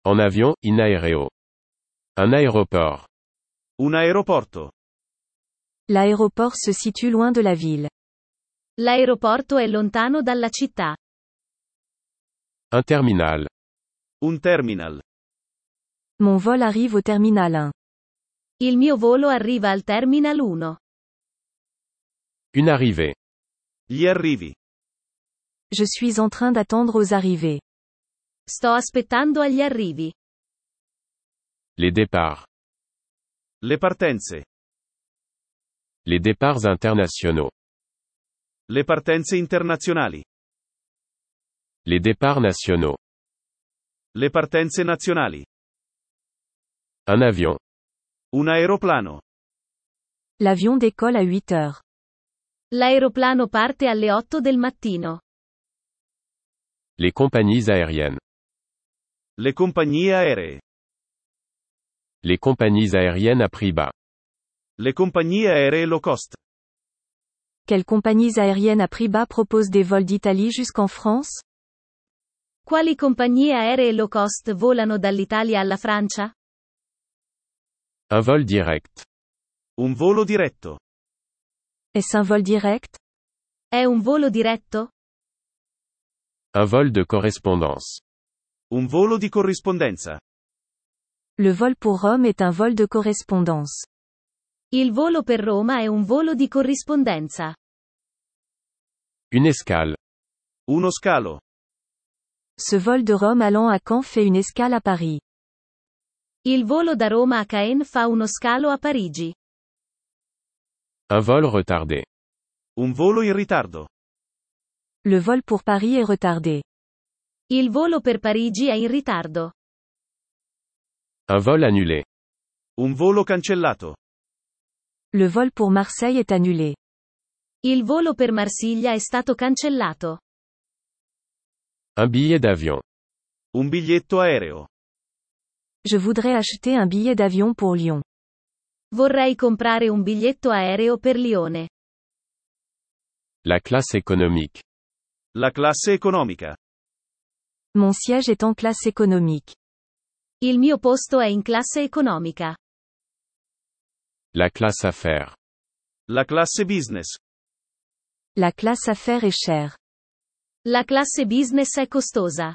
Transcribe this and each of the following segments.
En avion, in aereo. Un aéroport. Un aeroporto. L'aéroport se situe loin de la ville. L'aeroporto è lontano dalla città. Un terminal. Un terminal. Mon vol arrive au terminal 1. Il mio volo arriva al Terminal 1. Une arrivée. Gli arrivi. Je suis en train d'attendre aux arrivées. Sto aspettando agli arrivi. Les départs. Le partenze. Les départs internationaux. Le partenze internazionali. Les départs nationaux. Le partenze nazionali. Un avion. Un aeroplano. L'avion décolle à 8 heures. L'aeroplano parte alle 8 del mattino. Les compagnies aériennes. Le compagnie aeree. Les compagnies aériennes à prix bas. Le compagnie aeree low cost. Quelles compagnies aériennes à prix bas proposent des vols d'Italie jusqu'en France? Quali compagnie aeree low cost volano dall'Italia alla Francia? Un vol direct. Un volo diretto. Est-ce un vol direct? È un volo diretto? Un vol de correspondance. Un volo di corrispondenza. Le vol pour Rome est un vol de correspondance. Il volo per Roma è un volo di corrispondenza. Une escale. Uno scalo. Ce vol de Rome allant à Caen fait une escale à Paris. Il volo da Roma a Caen fa uno scalo a Parigi. Un vol retardé. Un volo in ritardo. Le vol pour Paris est retardé. Il volo per Parigi è in ritardo. Un vol annulé. Un volo cancellato. Le vol pour Marseille est annulé. Il volo per Marsiglia è stato cancellato. Un billet d'avion. Un biglietto aereo. Je voudrais acheter un billet d'avion pour Lyon. Vorrei comprare un biglietto aereo per Lione. La classe économique. La classe economica. Mon siège est en classe économique. Il mio posto è in classe economica. La classe affaires. La classe business. La classe affaires est chère. La classe business è costosa.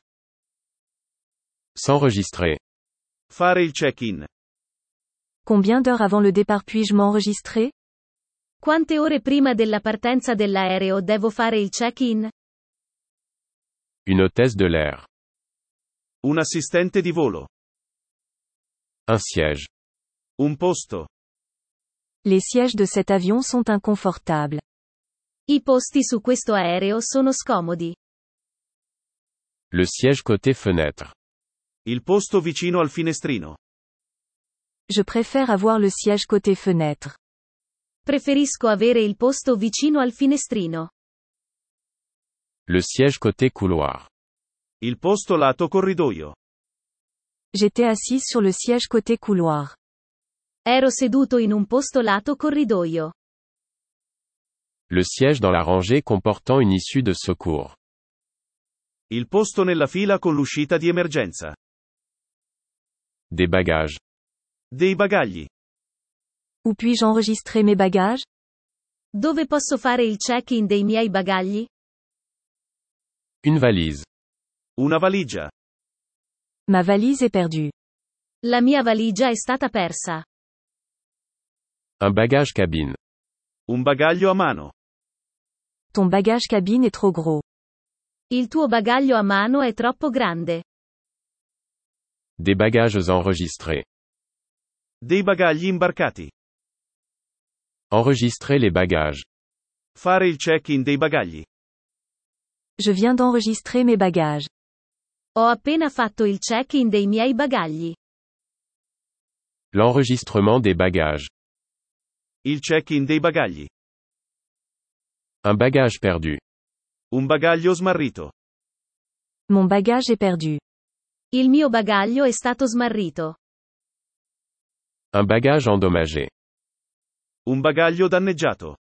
S'enregistrer. Fare il check-in. Combien d'heures avant le départ puis-je m'enregistrer? Quante ore prima della partenza dell'aereo devo fare il check-in? Une hôtesse de l'air. Un assistente di volo. Un siège. Un posto. Les sièges de cet avion sont inconfortables. I posti su questo aereo sono scomodi. Le siège côté fenêtre. Il posto vicino al finestrino. Je préfère avoir le siège côté fenêtre. Preferisco avere il posto vicino al finestrino. Le siège côté couloir. Il posto lato corridoio. J'étais assise sur le siège côté couloir. Ero seduto in un posto lato corridoio. Le siège dans la rangée comportant une issue de secours. Il posto nella fila con l'uscita di emergenza. Des bagages. Dei bagagli. Où puis-je enregistrer mes bagages? Dove posso fare il check-in dei miei bagagli? Une valise. Una valigia. Ma valise est perdue. La mia valigia è stata persa. Un bagage cabine. Un bagaglio a mano. Ton bagage cabine est trop gros. Il tuo bagaglio a mano è troppo grande. Des bagages enregistrés. Dei bagagli imbarcati. Enregistrer les bagages. Fare il check-in dei bagagli. Je viens d'enregistrer mes bagages. Ho appena fatto il check-in dei miei bagagli. L'enregistrement des bagages. Il check-in dei bagagli. Un bagage perdu. Un bagaglio smarrito. Mon bagage est perdu. Il mio bagaglio è stato smarrito. Un bagage endommagé. Un bagaglio danneggiato.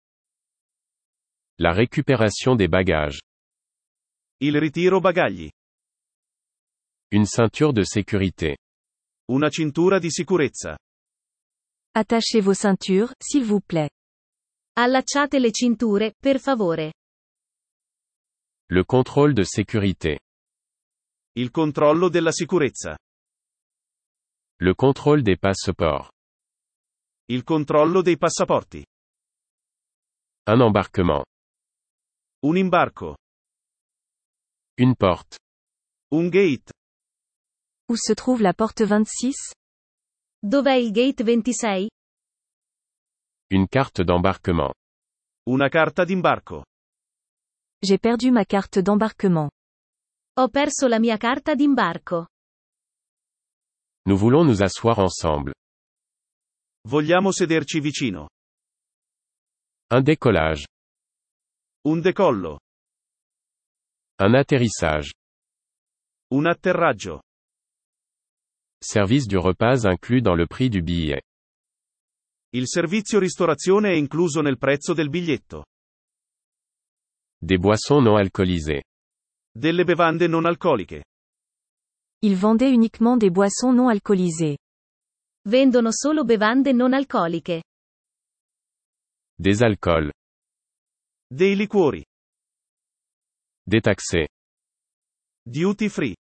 La récupération des bagages. Il ritiro bagagli. Une ceinture de sécurité. Una cintura di sicurezza. Attachez vos ceintures, s'il vous plaît. Allacciate le cinture, per favore. Le contrôle de sécurité. Il controllo della sicurezza. Le contrôle des passeports. Il controllo dei passaporti. Un embarquement. Un imbarco. Une porte. Un gate. Où se trouve la porte 26? Dov'è il gate 26? Une carte d'embarquement. Una carta d'imbarco. J'ai perdu ma carte d'embarquement. Ho perso la mia carta d'imbarco. Nous voulons nous asseoir ensemble. Vogliamo sederci vicino. Un décollage. Un decollo. Un atterrissage. Un atterraggio. Service du repas inclus dans le prix du billet. Il servizio ristorazione è incluso nel prezzo del biglietto. Des boissons non alcoolisées. Delle bevande non alcoliche. Ils vendaient uniquement des boissons non alcoolisées. Vendono solo bevande non alcoliche. Des alcools. Dei liquori. Détaxés. Duty free.